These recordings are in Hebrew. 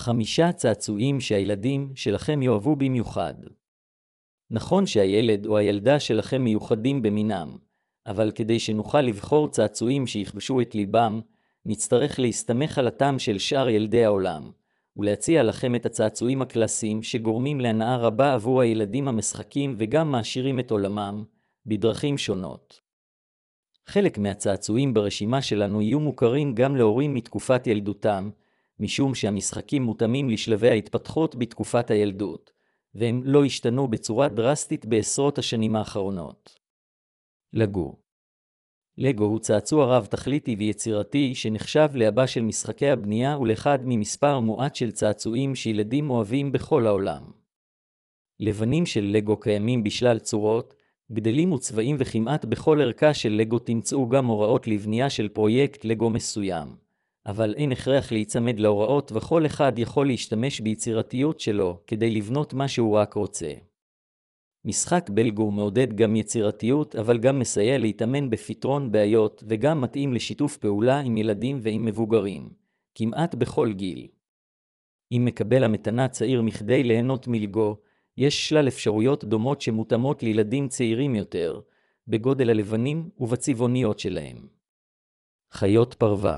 5 צעצועים שהילדים שלכם יאהבו במיוחד. נכון שהילד או הילדה שלכם מיוחדים במינם, אבל כדי שנוכל לבחור צעצועים שיכבשו את ליבם, נצטרך להסתמך על הטעם של שאר ילדי העולם, ולהציע לכם את הצעצועים הקלאסיים שגורמים להנאה רבה עבור הילדים המשחקים וגם מעשירים את עולמם, בדרכים שונות. חלק מהצעצועים ברשימה שלנו יהיו מוכרים גם להורים מתקופת ילדותם, משום שהמשחקים מותאמים לשלבי ההתפתחות בתקופת הילדות, והם לא השתנו בצורה דרסטית בעשרות השנים האחרונות. לגו. לגו הוא צעצוע רב תכליתי ויצירתי שנחשב לאבא של משחקי הבנייה ולאחד ממספר מועט של צעצועים שילדים אוהבים בכל העולם. לבנים של לגו קיימים בשלל צורות, גדלים וצבעים וכמעט בכל ערכה של לגו תמצאו גם הוראות לבנייה של פרויקט לגו מסוים. אבל אין הכרח להיצמד להוראות וכל אחד יכול להשתמש ביצירתיות שלו כדי לבנות מה שהוא רק רוצה. משחק בלגו מעודד גם יצירתיות אבל גם מסייע להתאמן בפתרון בעיות וגם מתאים לשיתוף פעולה עם ילדים ועם מבוגרים, כמעט בכל גיל. אם מקבל המתנה צעיר מכדי ליהנות מלגו, יש שלל אפשרויות דומות שמותאמות לילדים צעירים יותר, בגודל הלבנים ובצבעוניות שלהם. חיות פרווה.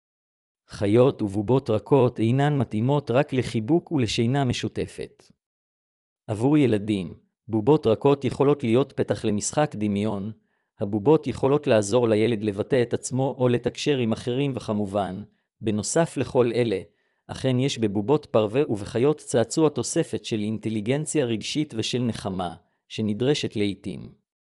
חיות ובובות רכות אינן מתאימות רק לחיבוק ולשינה משותפת. עבור ילדים, בובות רכות יכולות להיות פתח למשחק דמיון, הבובות יכולות לעזור לילד לבטא את עצמו או לתקשר עם אחרים וכמובן, בנוסף לכל אלה, אכן יש בבובות פרווה ובחיות צעצוע תוספת של אינטליגנציה רגשית ושל נחמה, שנדרשת לעתים.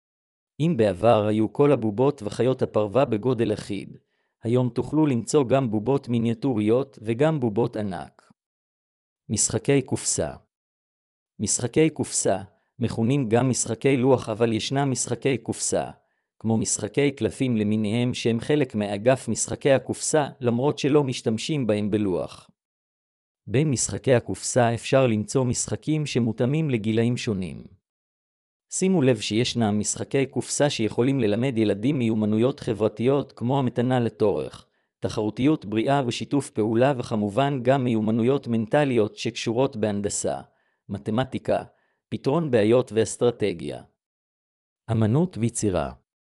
אם בעבר היו כל הבובות וחיות הפרווה בגודל אחיד, היום תוכלו למצוא גם בובות מיניאטוריות וגם בובות ענק. משחקי קופסה. משחקי קופסה, מכונים גם משחקי לוח אבל ישנם משחקי קופסה, כמו משחקי קלפים למיניהם שהם חלק מאגף משחקי הקופסה למרות שלא משתמשים בהם בלוח. בין משחקי הקופסה אפשר למצוא משחקים שמותאמים לגילאים שונים. שימו לב שישנם משחקי קופסה שיכולים ללמד ילדים מיומנויות חברתיות כמו המתנה לתורך, תחרותיות בריאה ושיתוף פעולה וכמובן גם מיומנויות מנטליות שקשורות בהנדסה, מתמטיקה, פתרון בעיות ואסטרטגיה. אמנות ויצירה.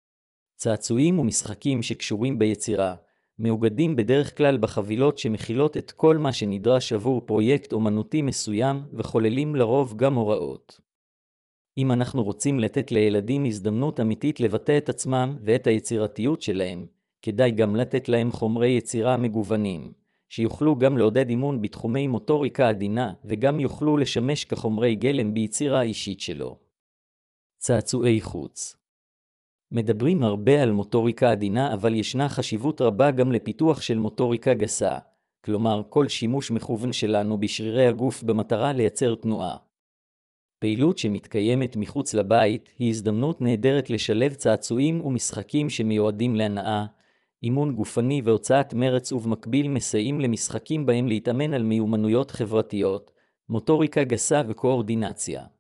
צעצועים ומשחקים שקשורים ביצירה, מאוגדים בדרך כלל בחבילות שמכילות את כל מה שנדרש עבור פרויקט אומנותי מסוים וחוללים לרוב גם הוראות. אם אנחנו רוצים לתת לילדים הזדמנות אמיתית לבטא את עצמם ואת היצירתיות שלהם, כדאי גם לתת להם חומרי יצירה מגוונים, שיוכלו גם לעודד אימון בתחומי מוטוריקה עדינה וגם יוכלו לשמש כחומרי גלם ביצירה האישית שלו. צעצועי חוץ. מדברים הרבה על מוטוריקה עדינה אבל ישנה חשיבות רבה גם לפיתוח של מוטוריקה גסה, כלומר כל שימוש מכוון שלנו בשרירי הגוף במטרה לייצר תנועה. פעילות שמתקיימת מחוץ לבית היא הזדמנות נהדרת לשלב צעצועים ומשחקים שמיועדים להנאה, אימון גופני והוצאת מרץ ובמקביל מסייעים למשחקים בהם להתאמן על מיומנויות חברתיות, מוטוריקה גסה וקואורדינציה.